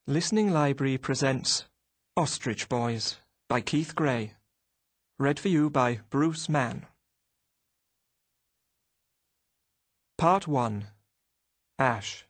Listening Library presents Ostrich Boys by Keith Gray. Read for you by Bruce Mann. Part 1. Ash.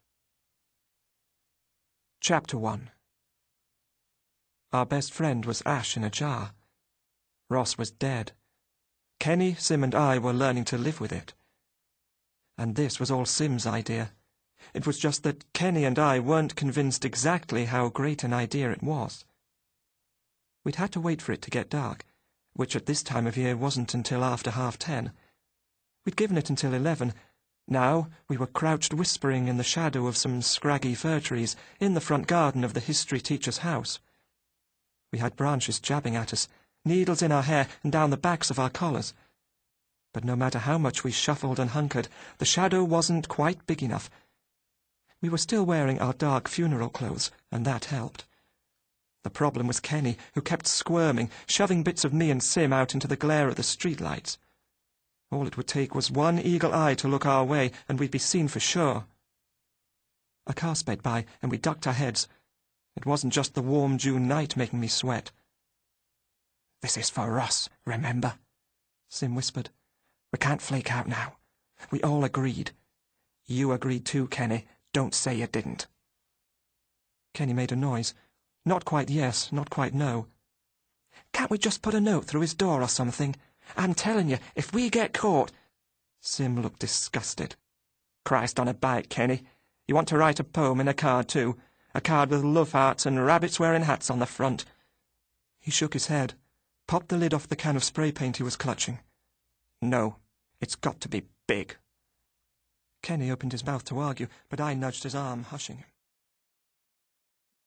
Chapter 1. Our best friend was ash in a jar. Ross was dead. Kenny, Sim and I were learning to live with it. And this was all Sim's idea. It was just that Kenny and I weren't convinced exactly how great an idea it was. We'd had to wait for it to get dark, which at this time of year wasn't until after 10:30. We'd given it until 11. Now we were crouched whispering in the shadow of some scraggy fir trees in the front garden of the history teacher's house. We had branches jabbing at us, needles in our hair and down the backs of our collars. But no matter how much we shuffled and hunkered, the shadow wasn't quite big enough. We were still wearing our dark funeral clothes, and that helped. The problem was Kenny, who kept squirming, shoving bits of me and Sim out into the glare of the streetlights. All it would take was one eagle eye to look our way, and we'd be seen for sure. A car sped by, and we ducked our heads. It wasn't just the warm June night making me sweat. "This is for Ross, remember?" Sim whispered. "We can't flake out now. We all agreed. You agreed too, Kenny. Don't say you didn't." Kenny made a noise. Not quite yes, not quite no. "Can't we just put a note through his door or something? I'm telling you, if we get caught—" Sim looked disgusted. "Christ on a bike, Kenny. You want to write a poem in a card, too? A card with love hearts and rabbits wearing hats on the front?" He shook his head, popped the lid off the can of spray paint he was clutching. "No, it's got to be big." Kenny opened his mouth to argue, but I nudged his arm, hushing him.